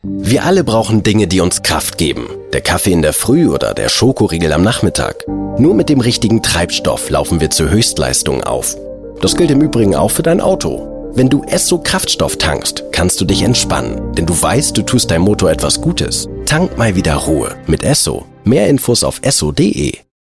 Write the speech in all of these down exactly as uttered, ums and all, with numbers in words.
Wir alle brauchen Dinge, die uns Kraft geben. Der Kaffee in der Früh oder der Schokoriegel am Nachmittag. Nur mit dem richtigen Treibstoff laufen wir zur Höchstleistung auf. Das gilt im Übrigen auch für dein Auto. Wenn du Esso Kraftstoff tankst, kannst du dich entspannen, denn du weißt, du tust deinem Motor etwas Gutes. Tank mal wieder Ruhe mit Esso. Mehr Infos auf esso punkt de.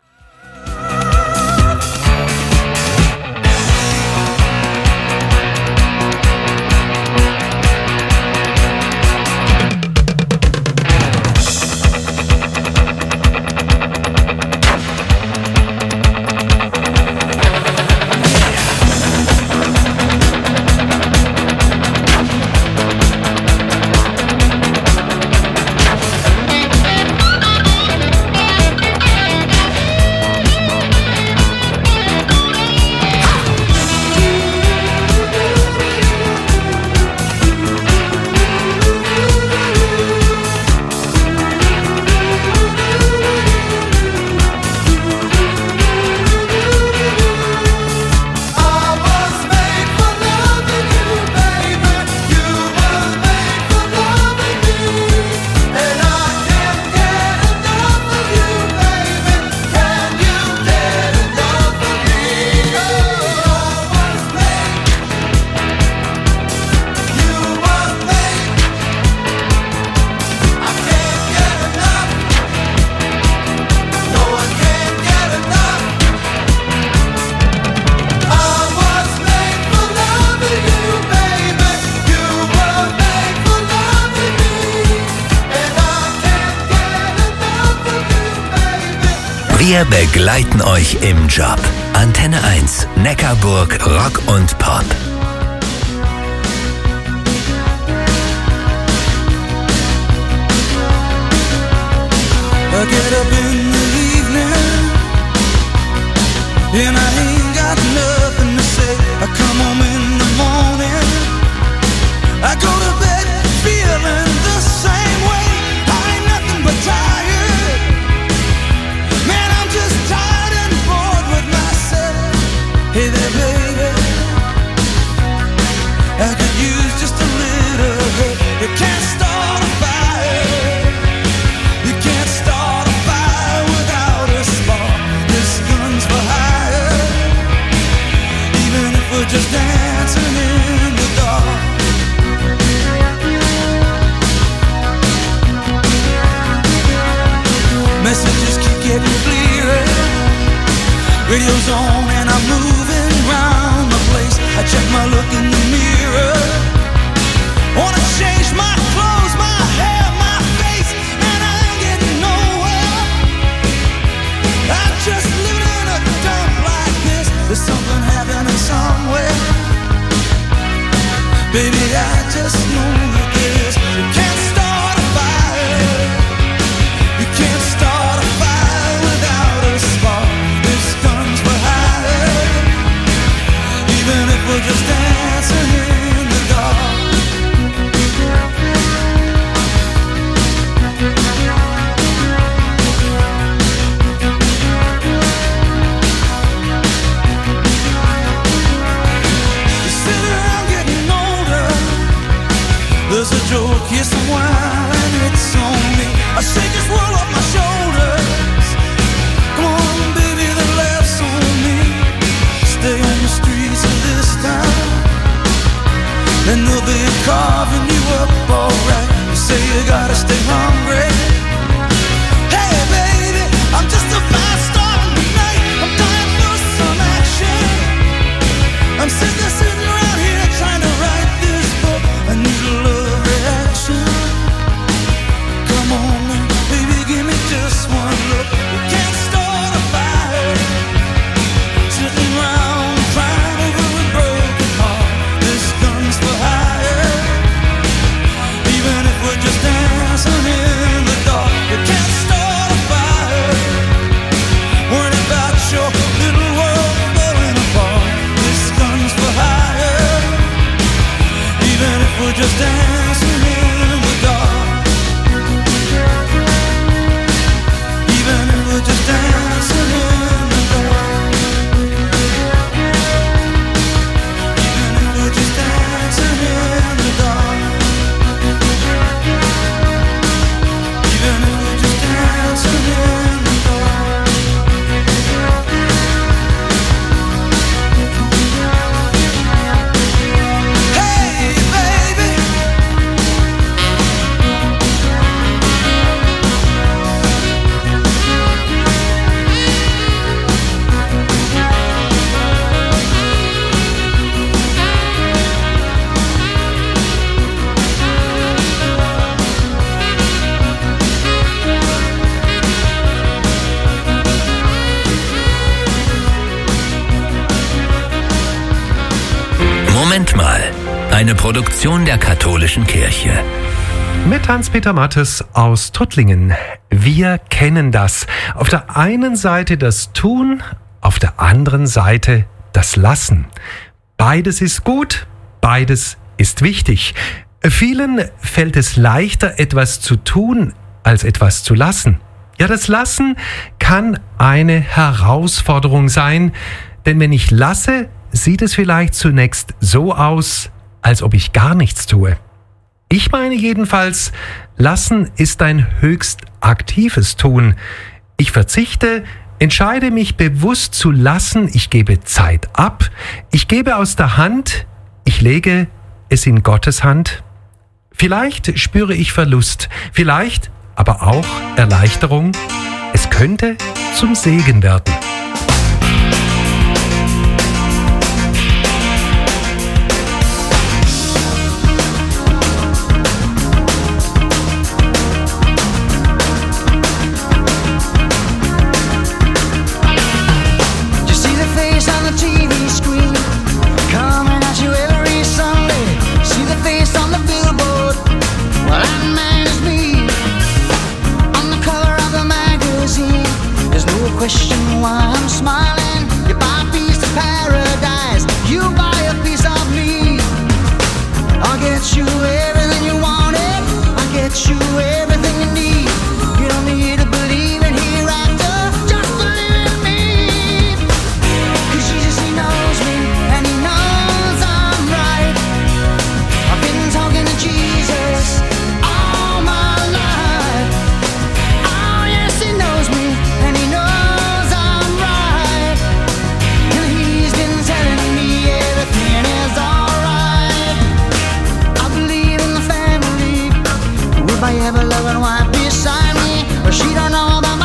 Wir begleiten euch im Job. Antenne eins, Neckarburg, Rock und Pop. I get up in the evening and I ain't got nothing to say. I come home in the morning, I go to bed feeling the same way. I ain't nothing but tired. Man, I'm just tired and bored with myself. Hey there, baby, I could use just a little help. You can't start a fire. You can't start a fire without a spark. This gun's for hire. Even if we're just dancing in the dark. Messages keep getting clearer. Radio's on and I'm moving round the place. I check my look in the mirror. Wanna change my clothes, my hair, my face, and I ain't getting nowhere. I'm just living in a dump like this. There's something happening somewhere. Baby, I just know that this. You can't start a fire. You can't start a fire without a spark. This gun's for hire. Even if we're just dancing in the dark. You sit around getting older. There's a joke, here's some wine, and it's on me. I shake this world off my shoulders. Come on, baby, the laughs on me. Stay on the streets of this town, and they'll be carving you up alright. You say you gotta stay hungry. Hey, baby, I'm just a fast star tonight. I'm dying for some action. I'm sitting there, sitting around here trying to write this book. I need a love reaction. Come on now, baby, give me just one look. You can't start a fire. Sitting around crying over a broken heart. This gun's for hire. Even if we're just dancing in Moment mal. Eine Produktion der Katholischen Kirche. Mit Hans-Peter Mattes aus Tuttlingen. Wir kennen das. Auf der einen Seite das Tun, auf der anderen Seite das Lassen. Beides ist gut, beides ist wichtig. Vielen fällt es leichter, etwas zu tun, als etwas zu lassen. Ja, das Lassen kann eine Herausforderung sein, denn wenn ich lasse, sieht es vielleicht zunächst so aus, als ob ich gar nichts tue. Ich meine jedenfalls, Lassen ist ein höchst aktives Tun. Ich verzichte, entscheide mich bewusst zu lassen, ich gebe Zeit ab, ich gebe aus der Hand, ich lege es in Gottes Hand. Vielleicht spüre ich Verlust, vielleicht aber auch Erleichterung. Es könnte zum Segen werden. Question why I'm smiling. You buy a piece of paradise, you buy a piece of me. I'll get you everything you wanted, I'll get you everything you need. You don't need to believe in hereafter, just believe in me. Cause Jesus, he knows me, and he knows I'm right. I've been talking to Jesus all my life. Oh yes, he knows me, and he knows I have a loving wife beside me, but she don't know about my